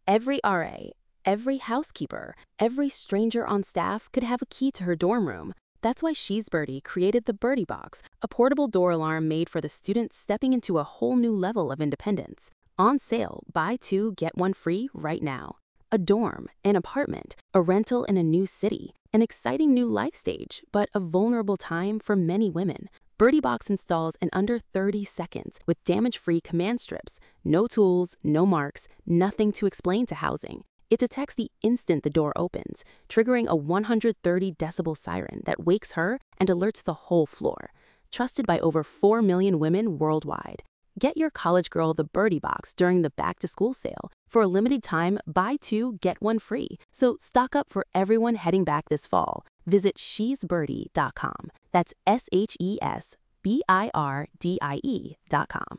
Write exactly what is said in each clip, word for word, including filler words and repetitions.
Every R A, every housekeeper, every stranger on staff could have a key to her dorm room. That's why She's Birdie created the Birdie Box, a portable door alarm made for the students stepping into a whole new level of independence. On sale, buy two, get one free right now. A dorm, an apartment, a rental in a new city, an exciting new life stage, but a vulnerable time for many women. Birdie Box installs in under thirty seconds with damage-free command strips. No tools, no marks, nothing to explain to housing. It detects the instant the door opens, triggering a one hundred thirty decibel siren that wakes her and alerts the whole floor. Trusted by over four million women worldwide. Get your college girl the Birdie Box during the back-to-school sale. For a limited time, buy two, get one free. So stock up for everyone heading back this fall. Visit she's birdie dot com. That's S H E S B I R D I E dot com.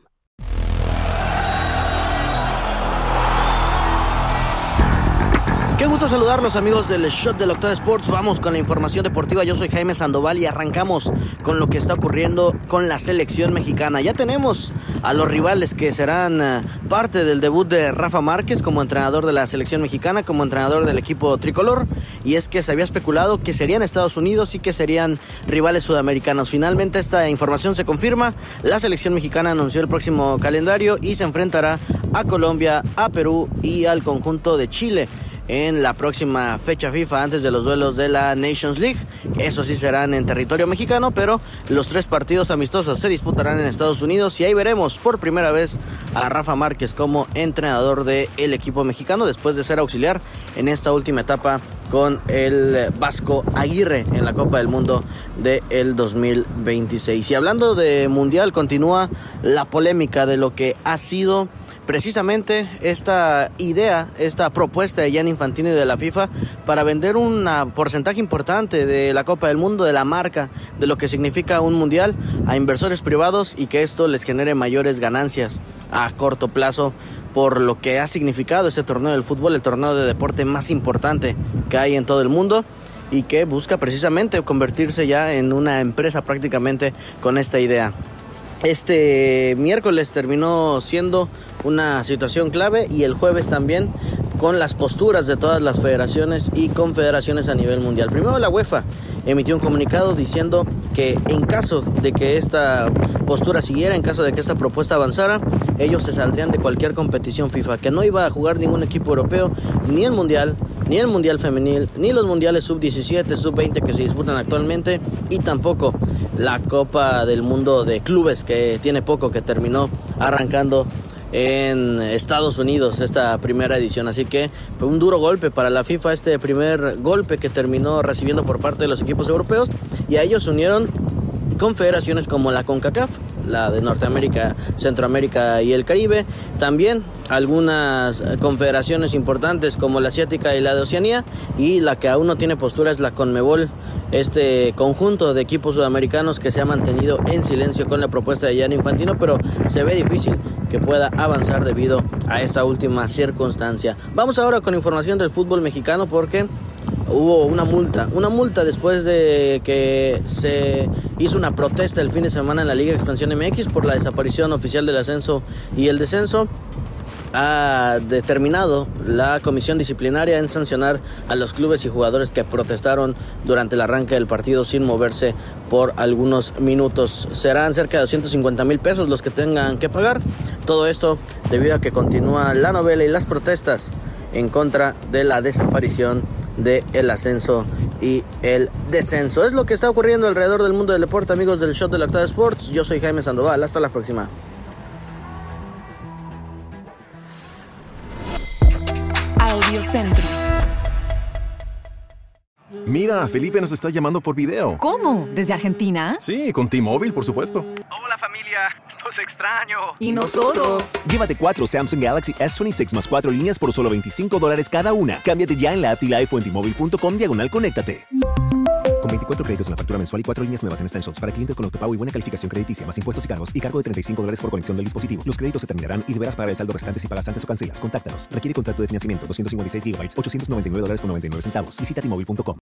Qué gusto saludarlos, amigos del Shot del Octavo Sports. Vamos con la información deportiva. Yo soy Jaime Sandoval y arrancamos con lo que está ocurriendo con la selección mexicana. Ya tenemos a los rivales que serán uh, parte del debut de Rafa Márquez como entrenador de la selección mexicana, como entrenador del equipo tricolor. Y es que se había especulado que serían Estados Unidos y que serían rivales sudamericanos. Finalmente esta información se confirma. La selección mexicana anunció el próximo calendario y se enfrentará a Colombia, a Perú y al conjunto de Chile en la próxima fecha FIFA antes de los duelos de la Nations League. Eso sí serán en territorio mexicano, pero los tres partidos amistosos se disputarán en Estados Unidos y ahí veremos por primera vez a Rafa Márquez como entrenador del equipo mexicano después de ser auxiliar en esta última etapa con el Vasco Aguirre en la Copa del Mundo del dos mil veintiséis. Y hablando de Mundial, continúa la polémica de lo que ha sido precisamente esta idea, esta propuesta de Gianni Infantino y de la FIFA para vender un porcentaje importante de la Copa del Mundo, de la marca, de lo que significa un mundial a inversores privados y que esto les genere mayores ganancias a corto plazo por lo que ha significado ese torneo del fútbol, el torneo de deporte más importante que hay en todo el mundo y que busca precisamente convertirse ya en una empresa prácticamente con esta idea. Este miércoles terminó siendo una situación clave y el jueves también con las posturas de todas las federaciones y confederaciones a nivel mundial. Primero la UEFA emitió un comunicado diciendo que en caso de que esta postura siguiera, en caso de que esta propuesta avanzara, ellos se saldrían de cualquier competición FIFA, que no iba a jugar ningún equipo europeo, ni el Mundial, ni el Mundial Femenil, ni los Mundiales sub diecisiete, sub veinte que se disputan actualmente, y tampoco la Copa del Mundo de Clubes, que tiene poco que terminó arrancando en Estados Unidos esta primera edición. Así que fue un duro golpe para la FIFA este primer golpe que terminó recibiendo por parte de los equipos europeos, y a ellos se unieron confederaciones como la CONCACAF, la de Norteamérica, Centroamérica y el Caribe, también algunas confederaciones importantes como la asiática y la de Oceanía, y la que aún no tiene postura es la CONMEBOL, este conjunto de equipos sudamericanos que se ha mantenido en silencio con la propuesta de Gianni Infantino, pero se ve difícil que pueda avanzar debido a esta última circunstancia. Vamos ahora con información del fútbol mexicano porque hubo una multa, una multa después de que se hizo una protesta el fin de semana en la Liga Expansión M X por la desaparición oficial del ascenso y el descenso. Ha determinado la comisión disciplinaria en sancionar a los clubes y jugadores que protestaron durante el arranque del partido sin moverse por algunos minutos. Serán cerca de doscientos cincuenta mil pesos los que tengan que pagar. Todo esto debido a que continúa la novela y las protestas en contra de la desaparición del ascenso y el descenso. Es lo que está ocurriendo alrededor del mundo del deporte, amigos del Shot del Octavo Sports. Yo soy Jaime Sandoval. Hasta la próxima. Audiocentro. Mira, Felipe nos está llamando por video. ¿Cómo? ¿Desde Argentina? Sí, con T-Mobile, por supuesto. Hola familia, los extraño. ¿Y nosotros? Llévate cuatro Samsung Galaxy S veintiséis más cuatro líneas por solo veinticinco dólares cada una. Cámbiate ya en la app T-Life o en T-Mobile punto com diagonal conéctate. Con veinticuatro créditos en la factura mensual y cuatro líneas nuevas en Essentials para clientes con autopago y buena calificación crediticia, más impuestos y cargos y cargo de treinta y cinco dólares por conexión del dispositivo. Los créditos se terminarán y deberás pagar el saldo restante si pagas antes o cancelas. Contáctanos. Requiere contrato de financiamiento doscientos cincuenta y seis gigabytes, ochocientos noventa y nueve dólares con noventa y nueve centavos. Visita T Mobile punto com.